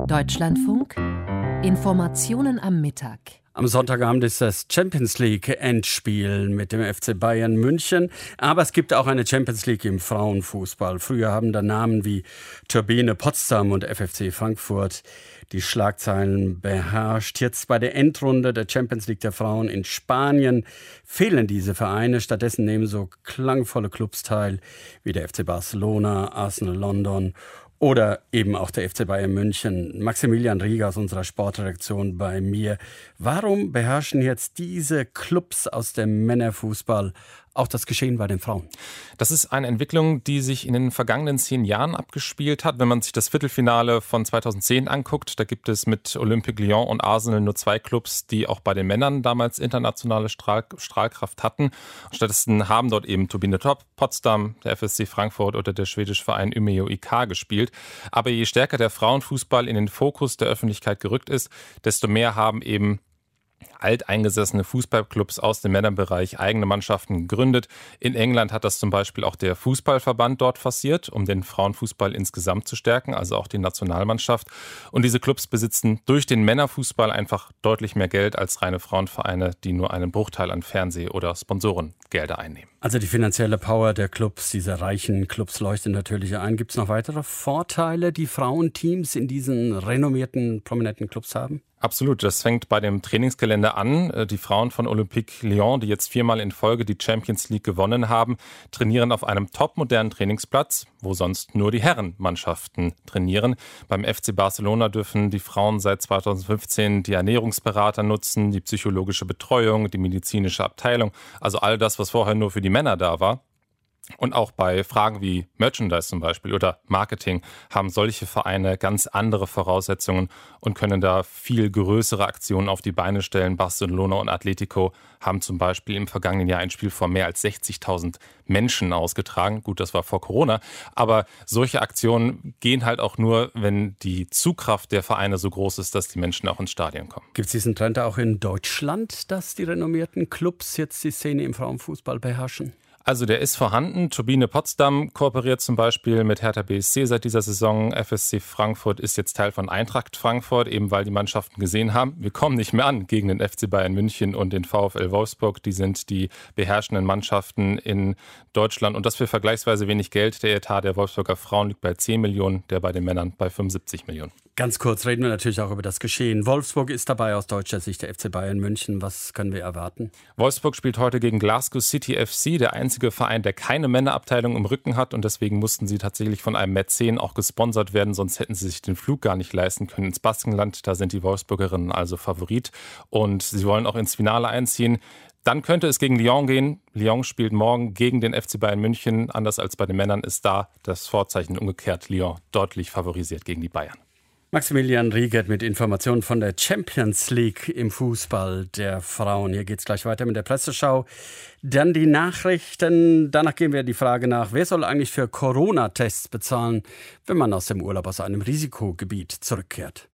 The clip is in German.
Deutschlandfunk. Informationen am Mittag. Am Sonntagabend ist das Champions League Endspiel mit dem FC Bayern München. Aber es gibt auch eine Champions League im Frauenfußball. Früher haben da Namen wie Turbine Potsdam und FFC Frankfurt die Schlagzeilen beherrscht. Jetzt bei der Endrunde der Champions League der Frauen in Spanien fehlen diese Vereine. Stattdessen nehmen so klangvolle Clubs teil wie der FC Barcelona, Arsenal London oder eben auch der FC Bayern München. Maximilian Rieger aus unserer Sportredaktion bei mir. Warum beherrschen jetzt diese Clubs aus dem Männerfußball auch das Geschehen bei den Frauen? Das ist eine Entwicklung, die sich in den vergangenen 10 Jahren abgespielt hat. Wenn man sich das Viertelfinale von 2010 anguckt, da gibt es mit Olympique Lyon und Arsenal nur 2 Clubs, die auch bei den Männern damals internationale Strahlkraft hatten. Stattdessen haben dort eben Turbine Potsdam, der FSC Frankfurt oder der schwedische Verein Umeå IK gespielt. Aber je stärker der Frauenfußball in den Fokus der Öffentlichkeit gerückt ist, desto mehr haben eben alteingesessene Fußballclubs aus dem Männerbereich eigene Mannschaften gegründet. In England hat das zum Beispiel auch der Fußballverband dort forciert, um den Frauenfußball insgesamt zu stärken, also auch die Nationalmannschaft. Und diese Clubs besitzen durch den Männerfußball einfach deutlich mehr Geld als reine Frauenvereine, die nur einen Bruchteil an Fernseh- oder Sponsorengelder einnehmen. Also die finanzielle Power der Clubs, dieser reichen Clubs leuchtet natürlich ein. Gibt es noch weitere Vorteile, die Frauenteams in diesen renommierten, prominenten Clubs haben? Absolut, das fängt bei dem Trainingsgelände an. Die Frauen von Olympique Lyon, die jetzt 4-mal in Folge die Champions League gewonnen haben, trainieren auf einem topmodernen Trainingsplatz, wo sonst nur die Herrenmannschaften trainieren. Beim FC Barcelona dürfen die Frauen seit 2015 die Ernährungsberater nutzen, die psychologische Betreuung, die medizinische Abteilung, also all das, was vorher nur für die Männer da war. Und auch bei Fragen wie Merchandise zum Beispiel oder Marketing haben solche Vereine ganz andere Voraussetzungen und können da viel größere Aktionen auf die Beine stellen. Barcelona und Atletico haben zum Beispiel im vergangenen Jahr ein Spiel vor mehr als 60.000 Menschen ausgetragen. Gut, das war vor Corona, aber solche Aktionen gehen halt auch nur, wenn die Zugkraft der Vereine so groß ist, dass die Menschen auch ins Stadion kommen. Gibt es diesen Trend auch in Deutschland, dass die renommierten Clubs jetzt die Szene im Frauenfußball beherrschen? Also der ist vorhanden. Turbine Potsdam kooperiert zum Beispiel mit Hertha BSC seit dieser Saison. FSC Frankfurt ist jetzt Teil von Eintracht Frankfurt, eben weil die Mannschaften gesehen haben, wir kommen nicht mehr an gegen den FC Bayern München und den VfL Wolfsburg. Die sind die beherrschenden Mannschaften in Deutschland und das für vergleichsweise wenig Geld. Der Etat der Wolfsburger Frauen liegt bei 10 Millionen, der bei den Männern bei 75 Millionen. Ganz kurz reden wir natürlich auch über das Geschehen. Wolfsburg ist dabei aus deutscher Sicht, der FC Bayern München. Was können wir erwarten? Wolfsburg spielt heute gegen Glasgow City FC, der einzige Verein, der keine Männerabteilung im Rücken hat. Und deswegen mussten sie tatsächlich von einem Mäzen auch gesponsert werden. Sonst hätten sie sich den Flug gar nicht leisten können ins Baskenland. Da sind die Wolfsburgerinnen also Favorit. Und sie wollen auch ins Finale einziehen. Dann könnte es gegen Lyon gehen. Lyon spielt morgen gegen den FC Bayern München. Anders als bei den Männern ist da das Vorzeichen umgekehrt. Lyon deutlich favorisiert gegen die Bayern. Maximilian Riegert mit Informationen von der Champions League im Fußball der Frauen. Hier geht's gleich weiter mit der Presseschau. Dann die Nachrichten. Danach gehen wir die Frage nach, wer soll eigentlich für Corona-Tests bezahlen, wenn man aus dem Urlaub aus einem Risikogebiet zurückkehrt.